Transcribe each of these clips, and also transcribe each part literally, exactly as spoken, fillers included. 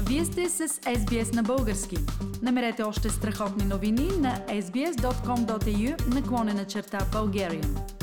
Вие сте с Ес Би Ес на български. Намерете още страхотни новини на ес би ес точка ком точка ей ю наклонена черта Bulgarian.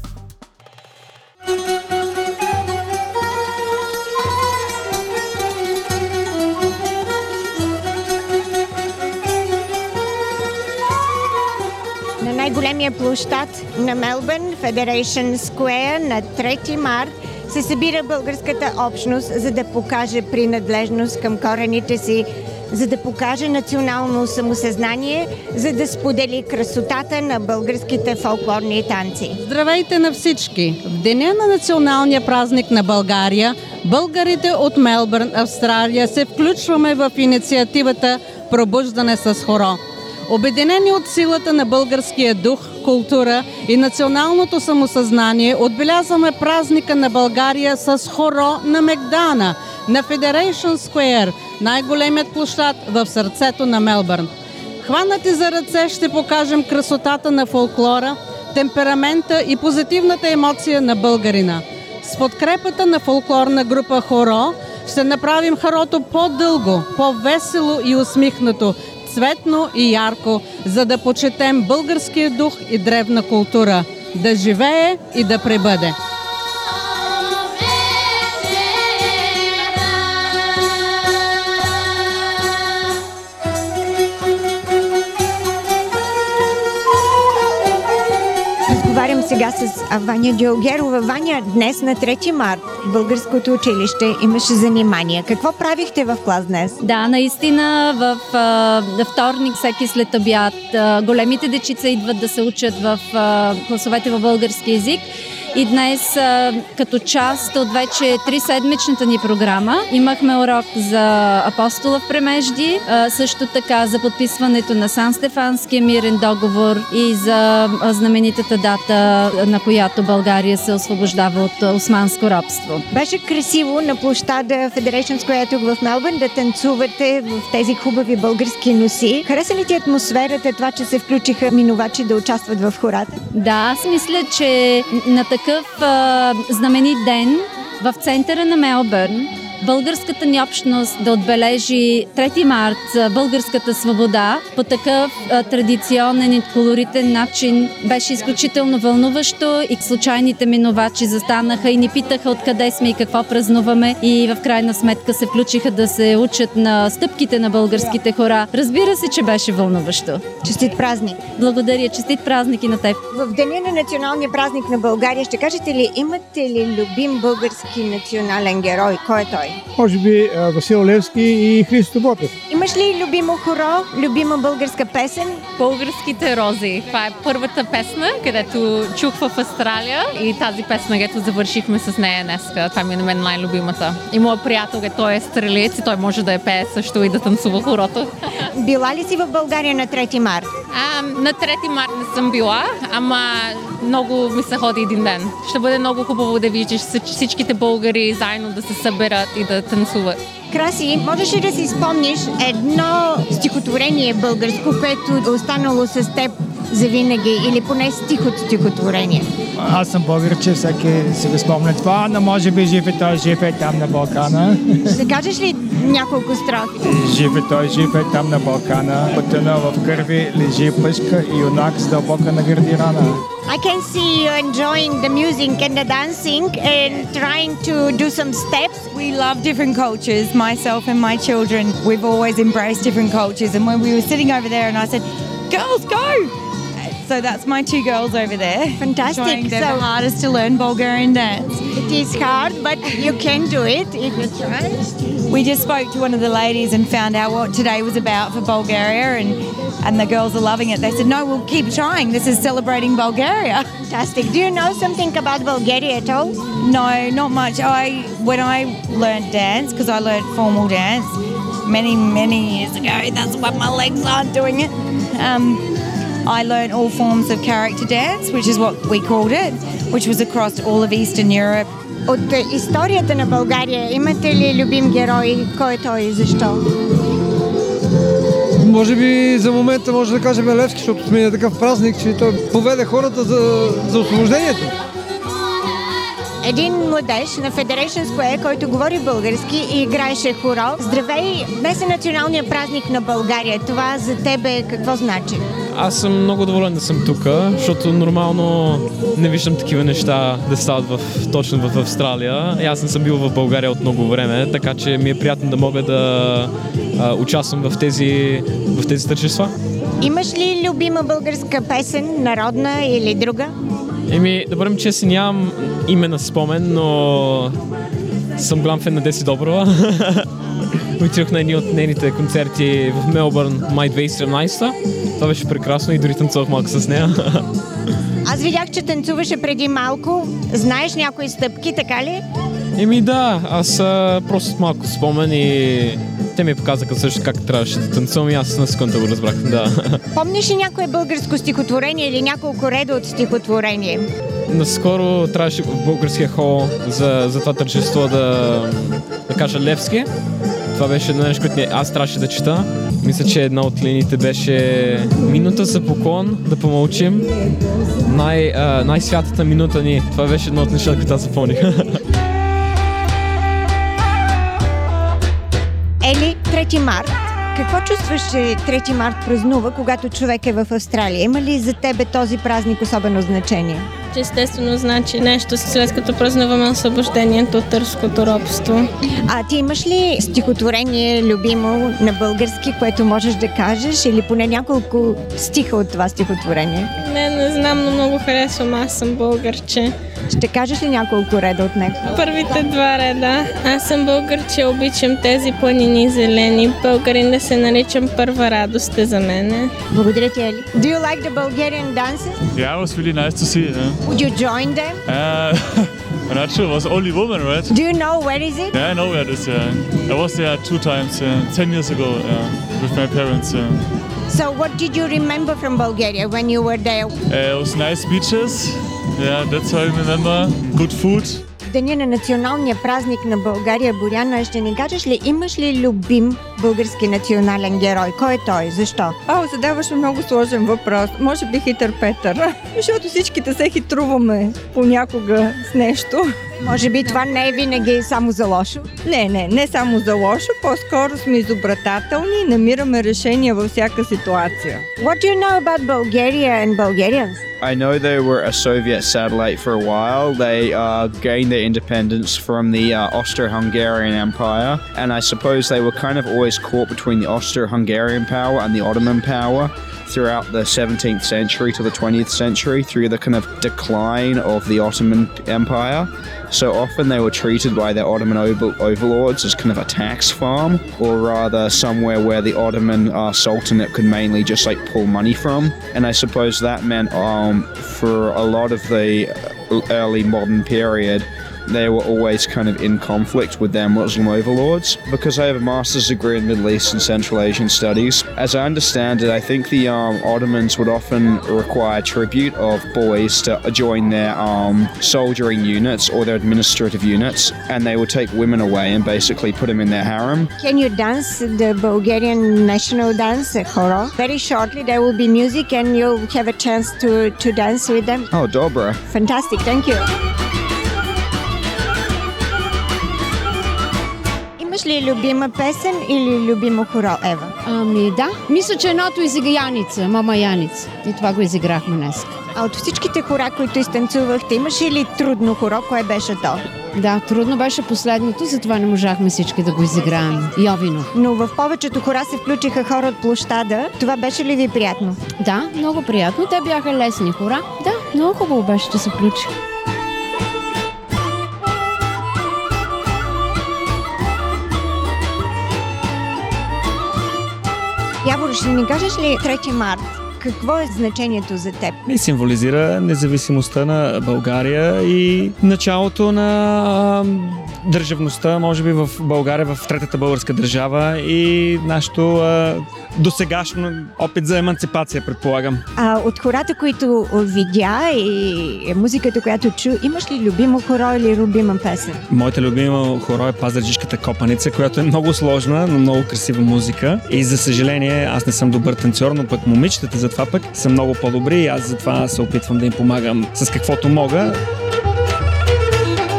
На най-големия площад на Мелбърн, Federation Square, на трети март се събира българската общност, за да покаже принадлежност към корените си, за да покаже национално самосъзнание, за да сподели красотата на българските фолклорни танци. Здравейте на всички! В деня на националния празник на България, българите от Мелбърн, Австралия, се включваме в инициативата Пробуждане с хоро. Обединени от силата на българския дух, култура и националното самосъзнание, отбелязваме празника на България с хоро на Мегдана, на Federation Square, най-големият площад в сърцето на Мелбърн. Хванати за ръце ще покажем красотата на фолклора, темперамента и позитивната емоция на българина. С подкрепата на фолклорна група Хоро ще направим хорото по-дълго, по-весело и усмихнато, цветно и ярко, за да почетем българския дух и древна култура. Да живее и да пребъде! Разговарям сега с Ваня Джалгерова. Ваня, днес на трети март в българското училище имаше занимания. Какво правихте в клас днес? Да, наистина в а, вторник, всеки след обяд, а, големите дечица идват да се учат в а, класовете в български език. И днес, а, като част от вече триседмичната ни програма, имахме урок за Апостола в Премежди, а, също така за подписването на Сан-Стефанския мирен договор и за а, знаменитата дата, на която България се освобождава от османско робство. Беше красиво на площада Federation Square тук в Мелбърн да танцувате в тези хубави български носи. Хареса ли ти атмосферата, това, че се включиха минувачи да участват в хората? Да, аз мисля, че на такъв а, знаменит ден в центъра на Мелбърн българската ни общност да отбележи трети март, българската свобода, по такъв а, традиционен и колоритен начин беше изключително вълнуващо и случайните минувачи застанаха и ни питаха откъде сме и какво празнуваме и в крайна сметка се включиха да се учат на стъпките на българските хора. Разбира се, че беше вълнуващо. Честит празник! Благодаря, честит празник и на теб! В деня на националния празник на България ще кажете ли, имате ли любим български национален герой? Кой е той? Може би Васил Левски и Христо Ботев. Имаш ли любимо хоро, любима българска песен? Българските рози. Това е първата песна, където чух в Австралия и тази песна, където завършихме с нея днеска. Това ми е на мен най-любимата. И моят приятел, той е стрелец и той може да я пее също и да танцува хорото. Била ли си в България на трети март? А, на трети март не съм била, ама много ми се ходи един ден. Ще бъде много хубаво да видиш всичките българи заедно да се съберат и да танцуват. Краси, можеш ли да си спомниш едно стихотворение българско, което е останало с теб завинаги, или поне стих от стихотворение? Аз съм българче, всеки си го спомня това, но може би жив е той, жив е там на Балкана. Ще кажеш ли няколко строфи? Жив е той, жив е там на Балкана, потънал в кърви, лежи пъшка и юнак с дълбока на гърди рана. I can see you enjoying the music and the dancing and trying to do some steps. We love different cultures, myself and my children. We've always embraced different cultures. And when we were sitting over there and I said, girls, go! So that's my two girls over there. Fantastic. Trying their So- hardest to learn Bulgarian dance. It is hard, but you can do it if you try. We just spoke to one of the ladies and found out what today was about for Bulgaria, and, and the girls are loving it. They said, no, we'll keep trying. This is celebrating Bulgaria. Fantastic. Do you know something about Bulgaria at all? No, not much. I When I learned dance, because I learned formal dance many, many years ago, that's why my legs aren't doing it. Um, I learned all forms of character dance, which is what we called it, which was across all of Eastern Europe. От историята на България имате ли любим герой? Кой е той и защо? Може би за момента може да кажем Левски, защото сме такъв празник, че той поведе хората за, за освобождението. един младеж на Federation Square, който говори български и играеше хоро. Здравей! Днес е националният празник на България. Това за тебе какво значи? Аз съм много доволен да съм тук, защото нормално не виждам такива неща да стават в, точно в Австралия. И аз не съм бил в България от много време, така че ми е приятно да мога да а, участвам в тези, в тези тържества. Имаш ли любима българска песен, народна или друга? Еми, да бъдем честни, нямам име на спомен, но съм голям фен на Деси Доброва. Отидох на едни от нейните концерти в Мелбърн май две хиляди и седемнадесета. Това беше прекрасно и дори танцувах малко с нея. Аз видях, че танцуваше преди малко. Знаеш някои стъпки, така ли? Еми да, аз а, просто малко спомен и те ми показаха също как трябваше да танцувам и аз на секунда го разбрах, да. Помниш ли някое българско стихотворение или няколко реда от стихотворение? Наскоро трябваше в българския хол за, за това тържество да, да кажа Левски. Това беше едно нещо, което аз трябваше да чета. Мисля, че една от линиите беше минута за поклон, да помълчим. Най, а, най-святата минута ни. Това беше едно от нещата, които аз запомних. Ели, трети март. Какво чувстваш, че трети март празнува, когато човек е в Австралия? Има ли за тебе този празник особено значение? Естествено, значи нещо след като празнуваме освобождението от турското робство. А ти имаш ли стихотворение любимо на български, което можеш да кажеш, или поне няколко стиха от това стихотворение? Не, не знам, но много харесвам. Аз съм българче. Ще кажеш ли няколко реда от него? Първите два реда. Аз съм българче, обичам тези планини зелени. Българин да се наричам, първа радост е за мене. Благодаря ти, Ели. Do you like the Bulgarian dances? Yeah, it was really nice to see. Yeah. Would you join them? Uh, I'm not sure. It was only woman, right? Do you know where is it? Yeah, I know where it is. Yeah. I was there two times, uh, ten years ago, yeah, with my parents. Yeah. So what did you remember from Bulgaria when you were there? Uh, it was nice beaches. Yeah, that's how I remember. Good food. В деня на националния празник на България, Боряна, ще ни кажеш ли, имаш ли любим български национален герой? Кой е той? Защо? О, задаваш много сложен въпрос. Може би хитър Петър. Защото всичките се хитруваме понякога с нещо. Може би това не е винаги само за лошо? Не, не, не само за лошо. По-скоро сме изобретателни и намираме решения във всяка ситуация. What do you know about Bulgaria and Bulgarians? I know they were a Soviet satellite for a while. They uh, gained their independence from the uh, Austro-Hungarian Empire, and I suppose they were kind of always caught between the Austro-Hungarian power and the Ottoman power throughout the seventeenth century to the twentieth century through the kind of decline of the Ottoman Empire. So often they were treated by their Ottoman over- overlords as kind of a tax farm, or rather somewhere where the Ottoman uh, Sultanate could mainly just like pull money from. And I suppose that meant um, for a lot of the early modern period, they were always kind of in conflict with their Muslim overlords. Because I have a master's degree in Middle East and Central Asian studies, as I understand it, I think the um, Ottomans would often require tribute of boys to join their um, soldiering units or their administrative units, and they would take women away and basically put them in their harem. Can you dance the Bulgarian national dance, Horo? Very shortly there will be music and you'll have a chance to, to dance with them. Oh, dobra. Fantastic, thank you. Имаш ли любима песен или любимо хоро, Ева? Ами да, мисля, че едното изига Яница, мама Яница. И това го изиграхме днес. А от всичките хора, които изтанцувахте, имаш ли трудно хоро? Кое беше то? Да, трудно беше последното, затова не можахме всички да го изиграем. Йовино. Но в повечето хора се включиха хора от площада. Това беше ли ви приятно? Да, много приятно. Те бяха лесни хора. Да, много хубаво беше, че се включиха. Явор, ще ни кажеш ли трети март? Какво е значението за теб? И символизира независимостта на България и началото на а, държавността, може би в България, в третата българска държава и нашето а, досегашно опит за еманципация, предполагам. А от хората, които видя и музиката, която чу, имаш ли любимо хоро или любима песен? Моята любима хоро е Пазарджишката копаница, която е много сложна, но много красива музика. И за съжаление, аз не съм добър танцор, но пък момичетата затова пък са много по-добри и аз затова се опитвам да им помагам с каквото мога.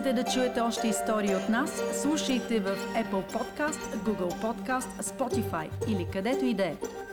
Искате да чуете още истории от нас? Слушайте в Apple Podcast, Google Podcast, Spotify или където и да е.